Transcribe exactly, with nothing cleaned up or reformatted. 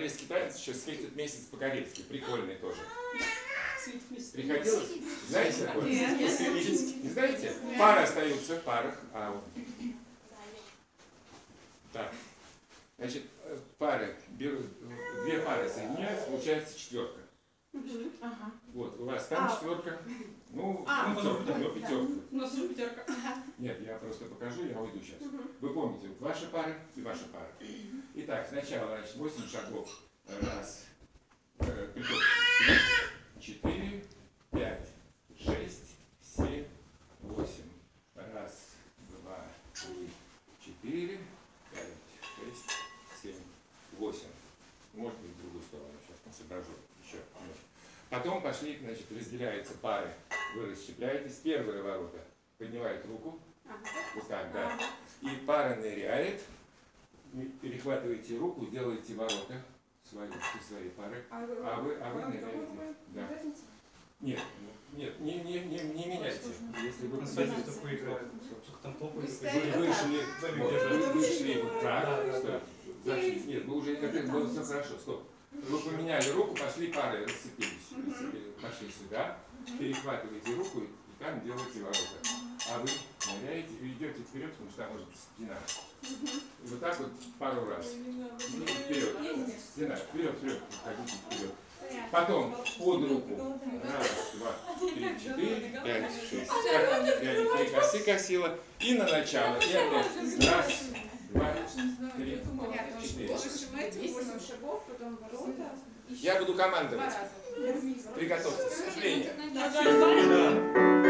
корейский танец еще светит месяц по-корейски. Прикольный тоже. Приходилось? Знаете такое? Не знаете? Пары остаются в парах. А, вот. Так. Значит, пары берут, две пары соединяются, получается четверка. Ага. Вот, у вас там А. четверка. Ну, А, ну, пятерка, ну, пятерка. У нас уже пятерка. Нет, я просто покажу, я уйду сейчас. Угу. Вы помните, вот ваши пары и ваши пары. Итак, сначала, значит, восемь шагов. Раз, э, приток, три, четыре, пять, шесть, семь, восемь. Раз, два, три, четыре, пять, шесть, семь, восемь. Может быть, в другую сторону сейчас посоображу. Еще. Потом пошли, значит, разделяются пары. Вы расщепляетесь. Первые ворота поднимает руку. Вот так, да. И пара ныряет. Перехватываете руку, делаете ворота свои, свои пары. А вы, а вы ныряете. Да. Нет, нет, не, не, не, не меняйте. Если вы вышли, вы вышли вот так, зашли. Нет, вы уже, это было все хорошо, стоп. Вы поменяли руку, пошли пары, расцепились. Пошли сюда, перехватываете руку и там делаете ворота. А вы ныряете и идете вперед, потому что там может стена. И вот так вот пару раз. Вперед. Стена. Вперед, вперед. Ходите вперед. Потом под руку. Раз, два, три, четыре, пять, шесть. Пять, три косы косила. И на начало. И опять. Раз, два, три, четыре. Я буду командовать. Приготовьтесь. Вступление.